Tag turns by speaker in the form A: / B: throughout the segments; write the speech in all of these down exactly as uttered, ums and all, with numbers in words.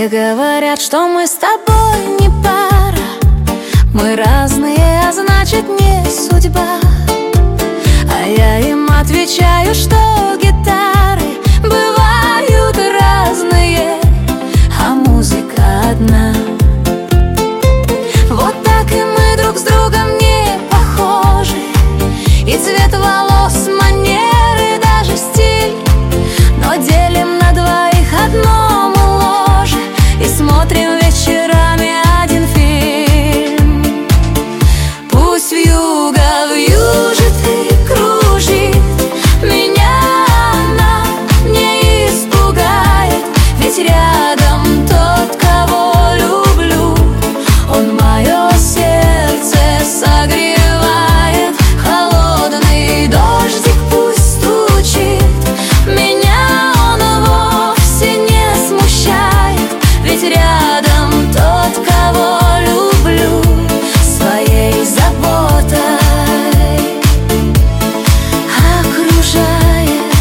A: Все говорят, что мы с тобой не пара. Мы разные, а значит не судьба. А я им отвечаю, что гитары бывают разные, а музыка одна. Вот так и мы друг с другом не похожи. И цвет волос, манеры, даже стиль. Но делим на двоих одно мы ложе и смотрим вечерами один фильм. Пусть вьюга вьюжит и кружит, меня она не испугает. Ведь рядом тот, кого люблю, он мое сердце согревает. Холодный дождик пусть стучит, меня он вовсе не смущает. Ведь рядом тот, кого люблю, своей заботой окружает.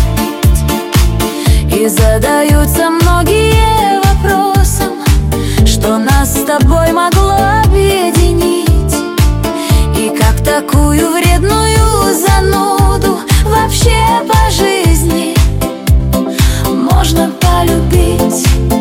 A: И задаются многие вопросом, что нас с тобой могло объединить. И как такую вредную зануду вообще по жизни можно полюбить.